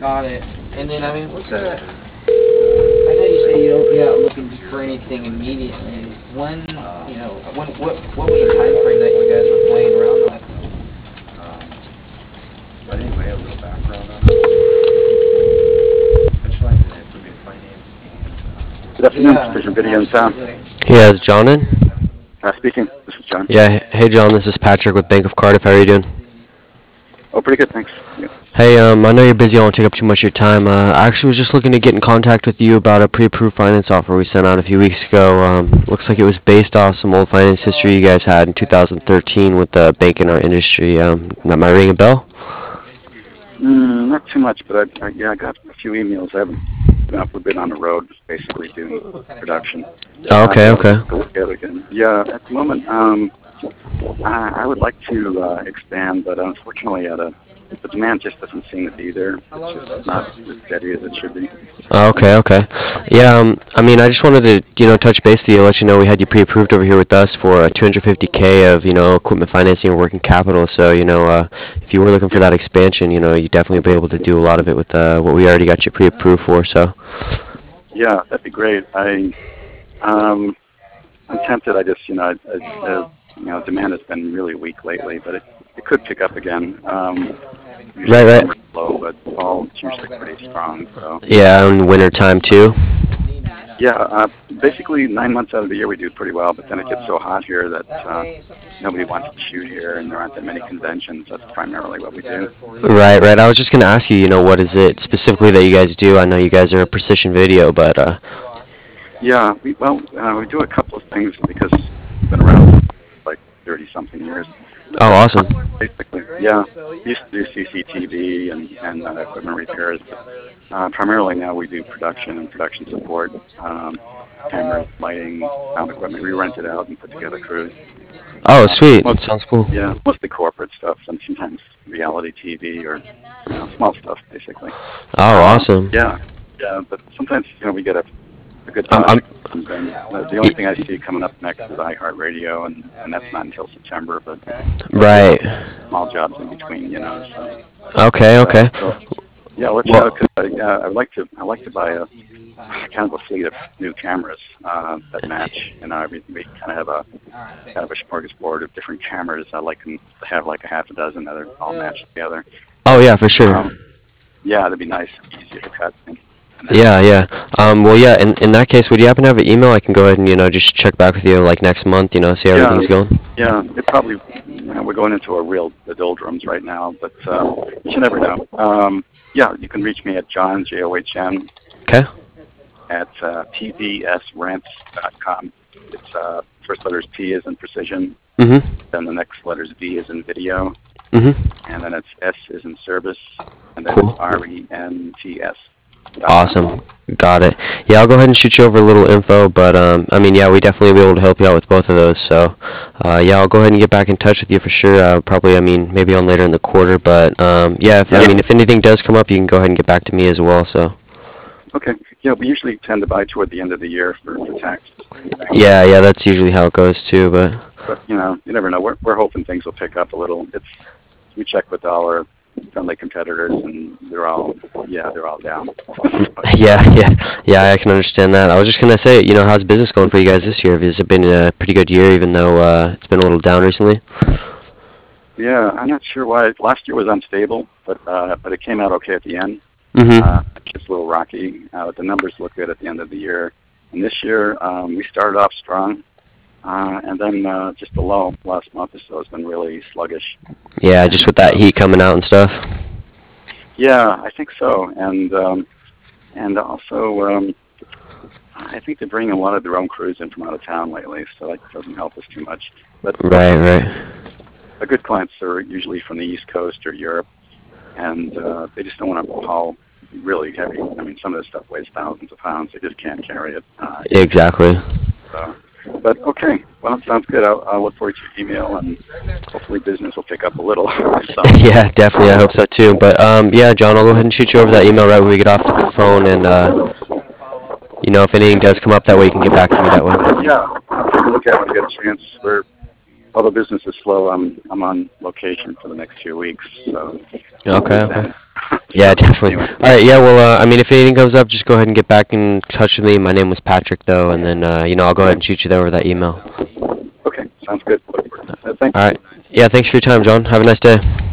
Got it. And then, I mean, what's a? I know you say you're not looking for anything immediately. When, what was the time frame that you guys were playing around with? But anyway, a little background on us. Specializing in improving finance Good afternoon, Precision Video in town. Yeah, is John in? Speaking. This is John. Yeah, hey John, this is Patrick with Bank of Cardiff. How are you doing? Oh, pretty good, thanks. Yeah. Hey, I know you're busy. I won't take up too much of your time. I actually was just looking to get in contact with you about a pre-approved finance offer we sent out a few weeks ago. Looks like it was based off some old finance history you guys had in 2013 with the bank in our industry. That might ring a bell? Not too much, but I got a few emails. I haven't been up a bit on the road, basically doing production. Oh, okay. Go look at it again. Yeah, at the moment, I would like to expand, but unfortunately, the demand just doesn't seem to be there. It's just not as steady as it should be. Oh, okay. Yeah, I mean, I just wanted to, touch base with you, let you know we had you pre-approved over here with us for 250K of, equipment financing and working capital. So, if you were looking for that expansion, you'd definitely be able to do a lot of it with what we already got you pre-approved for. So. Yeah, that'd be great. I'm tempted. I just, demand has been really weak lately, but it could pick up again. Right. Slow, but fall is usually pretty strong. So. Yeah, in winter time too. Yeah, basically 9 months out of the year we do pretty well, but then it gets so hot here that nobody wants to shoot here, and there aren't that many conventions. That's primarily what we do. Right. I was just gonna ask you, what is it specifically that you guys do? I know you guys are a Precision Video, but. Yeah, we do a couple of things because we've been around like 30-something years. Oh, awesome. Basically, yeah. We used to do CCTV and equipment repairs, but primarily now we do production and production support, cameras, lighting, sound equipment. We rent it out and put together crews. Oh, sweet. Sounds cool. Yeah, mostly corporate stuff, and sometimes reality TV or small stuff, basically. Oh, awesome. Yeah, but sometimes we get a good project. The only thing I see coming up next is iHeartRadio, and that's not until September. But right, small jobs in between, So. Okay. So, yeah, let's because I like to buy a kind of a fleet of new cameras that match. We kind of have a smorgasbord of different cameras. I like them to have like a half a dozen that are all matched together. Oh yeah, for sure. Yeah, that'd be nice, easier to cut. Yeah. Well, yeah. In that case, would you happen to have an email? I can go ahead and just check back with you like next month. See how everything's going. Yeah, it probably. We're going into the doldrums right now, but you never know. Yeah, you can reach me at John JOHN. Okay. At pbsrents.com. It's first letters P as in precision. Mm-hmm. Then the next letters V as in video. Mm-hmm. And then it's S as in service. And then cool. RENTS. Awesome. Got it. Yeah, I'll go ahead and shoot you over a little info, but we definitely be able to help you out with both of those. So, I'll go ahead and get back in touch with you for sure. Probably, maybe on later in the quarter, but if anything does come up, you can go ahead and get back to me as well. So. Okay. Yeah, we usually tend to buy toward the end of the year for tax. Yeah, that's usually how it goes too. But you never know. We're hoping things will pick up a little. We check with all our friendly competitors, and they're all down. Yeah, I can understand that. I was just gonna say, how's business going for you guys this year? Has it been a pretty good year, even though it's been a little down recently? Yeah, I'm not sure why. Last year was unstable, but it came out okay at the end. Mm-hmm. It's a little rocky. The numbers look good at the end of the year. And this year, we started off strong, and then just the lull last month or so has been really sluggish. Yeah, just with that heat coming out and stuff. Yeah, I think so. And also, I think they're bringing a lot of their own crews in from out of town lately, so that doesn't help us too much. But right. The good clients are usually from the East Coast or Europe, and they just don't want to haul really heavy. Some of this stuff weighs thousands of pounds. They just can't carry it. Exactly. So, but okay. Well, it sounds good. I'll look forward to your email, and hopefully business will pick up a little. Yeah, definitely. I hope so too. But John, I'll go ahead and shoot you over that email right when we get off the phone, and if anything does come up, that way you can get back to me that way. Yeah, I'll take a look at it when I get a chance. Although business is slow, I'm on location for the next few weeks. So. Okay. Yeah, definitely. Anyway, All right, yeah, well, I mean, if anything comes up, just go ahead and get back in touch with me. My name was Patrick, though, and then, I'll go ahead and shoot you over that email. okay, sounds good. Thanks. All right. Yeah, thanks for your time, John. Have a nice day.